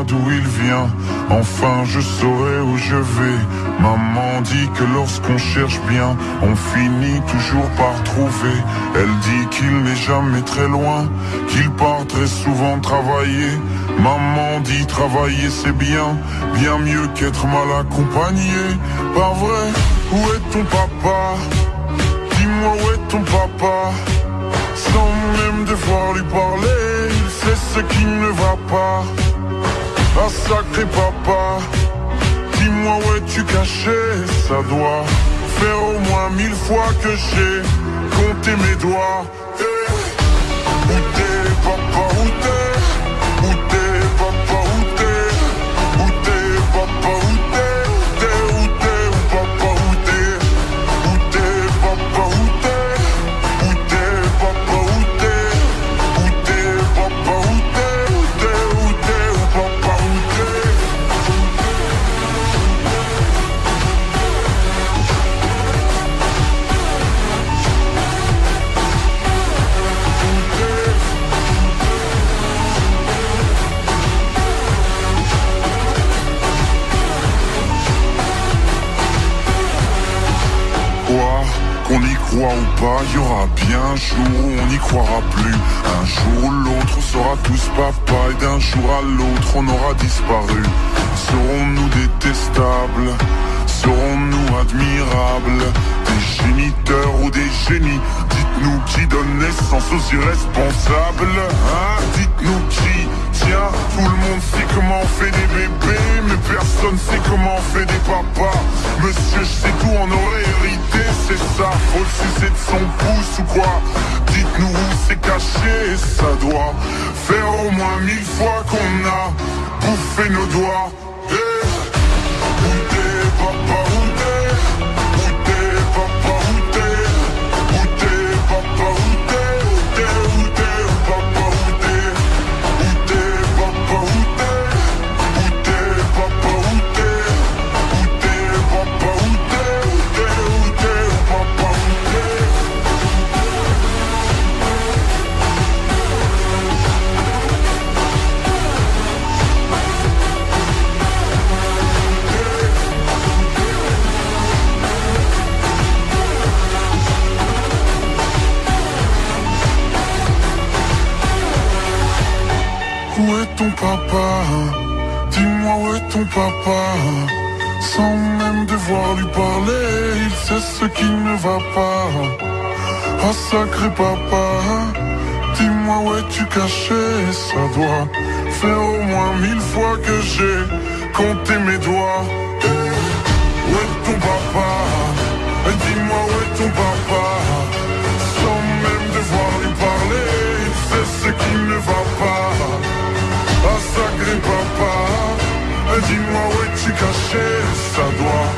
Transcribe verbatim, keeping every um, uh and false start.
d'où il vient. Enfin je saurai où je vais. Maman dit que lorsqu'on cherche bien, on finit toujours par trouver. Elle dit qu'il n'est jamais très loin, qu'il part très souvent travailler. Maman dit travailler c'est bien, bien mieux qu'être mal accompagné. Pas vrai, où est ton papa? Dis-moi où est ton papa? Sans même devoir lui parler, il sait ce qui ne va pas. Ah sacré papa, dis-moi où es-tu caché? Ça doit faire au moins mille fois que j'ai compté mes doigts. Hey. Où t'es papa, où t'es? Où t'es papa, où t'es? Où t'es papa, où t'es? Où t'es, où t'es, où papa, où t'es? Où t'es papa, où t'es? Où t'es papa, où t'es? Où t'es papa, où t'es? Où t'es, où t'es, où papa, où t'es? Quoi, qu'on y croit ou pas, y aura bien un jour où on n'y croira plus. Un jour ou l'autre on sera tous papa, et d'un jour à l'autre on aura disparu. Serons-nous détestables? Serons-nous admirables? Des géniteurs ou des génies? Dites-nous qui donne naissance aux irresponsables, hein? Dites-nous qui? Tiens, tout le monde sait comment on fait des bébés, mais personne sait comment on fait des papas. Monsieur, je sais tout, on aurait hérité, c'est ça. Faut le sucer de son pouce ou quoi? Dites-nous où c'est caché, ça doit faire au moins mille fois qu'on a bouffé nos doigts. Hey. Où t'es, papa, où t'es? Où t'es, papa, où t'es? Où t'es, papa, où t'es? Où t'es, où t'es, où papa, où t'es? Où t'es, papa, où t'es? Où t'es, papa, où t'es? Où t'es, papa, où t'es? Où t'es, où t'es, où papa, où t'es? Où est ton papa? Dis-moi où est ton papa? Sans même devoir lui parler, il sait ce qui ne va pas. Oh sacré papa, dis-moi où es-tu caché? Ça doit faire au moins mille fois que j'ai compté mes doigts. Hey. Où est ton papa? Dis-moi où est ton papa? Sans même devoir lui parler, il sait ce qui ne va pas. Ah sacré papa, dis-moi où es-tu caché? Ça doit